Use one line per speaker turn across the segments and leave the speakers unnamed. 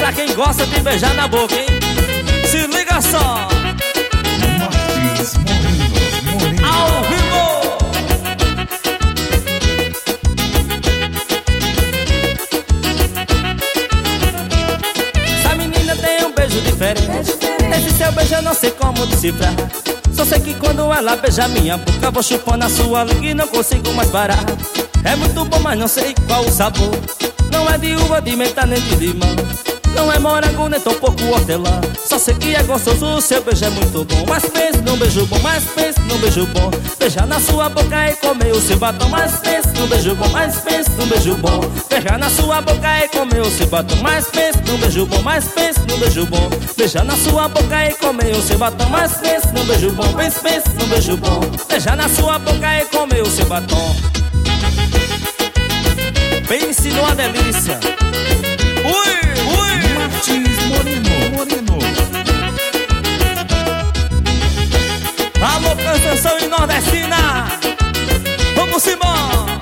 pra quem gosta de beijar na boca, hein? Se liga só!
Martins Moreno.
Ao vivo! Essa menina tem um beijo diferente. Esse seu beijo eu não sei como decifrar. Só sei que quando ela beija minha boca, vou chupando a sua língua e não consigo mais parar. É muito bom, mas não sei qual o sabor. Não é de uva, de menta, nem de limão. Não é morango, nem tão pouco hortelã. Só sei que é gostoso, o seu beijo é muito bom. Mas pense num beijo bom, mas pense num beijo bom. Beijar na sua boca e comer o seu batom. Mas pense num beijo bom, mas pense num beijo bom. Beijar na sua boca e comer o seu batom. Mas pense num beijo bom, mas pense num beijo bom. Beijar na sua boca e comer o seu batom. Mas pense num beijo bom, pense num beijo bom. Beijar na sua boca e comer o seu batom. Pense numa delícia. Ui, ui.
Martins Moreno.
Alô, canção e nordestina. Vamos embora.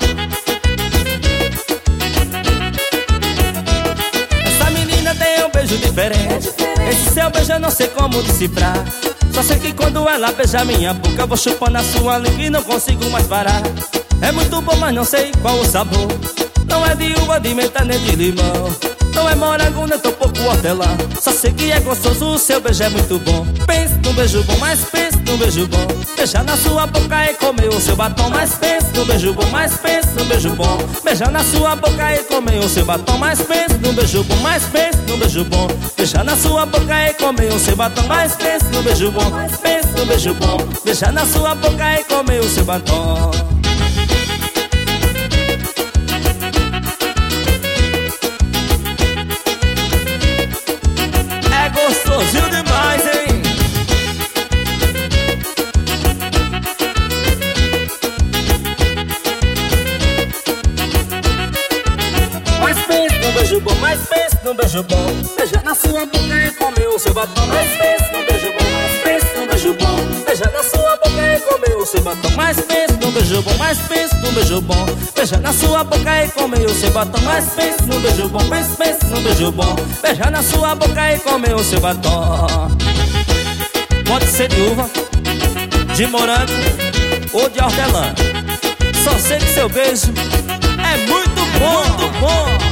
Essa menina tem um beijo diferente. Esse seu beijo eu não sei como decifrar. Só sei que quando ela beija minha boca, eu vou chupando a sua língua e não consigo mais parar. É muito bom, mas não sei qual o sabor. Não é de uva, de menta, nem de limão. Não é morango, nem tão pouco hortelã. Só sei que é gostoso, o seu beijo é muito bom. Pense num beijo bom, mas pense num beijo bom. Beijar na sua boca e comer o seu batom. Mas pense num beijo bom, mas pense num beijo bom. Beijar na sua boca e comer o seu batom. Mas pense num beijo bom, mas pense num beijo bom. Beijar na sua boca e comer o seu batom. Mas pense num beijo bom, pense num beijo bom. Beijar na sua boca e comer o seu batom. Gostosinho demais, hein? Mas pense num beijo bom, mas pense num beijo bom. Beijar na sua boca e comer o seu batom. Mas pense num beijo bom, mas pense num beijo bom. Beijar na sua boca e comer o seu batom. Mas pense num beijo bom, mas pense num beijo bom. Beijar na sua boca e comer o seu batom. Mas pense num beijo bom, pense num beijo bom. Beijar na sua boca e comer o seu batom. Pode ser de uva, de morango ou de hortelã. Só sei que seu beijo é muito bom, muito bom.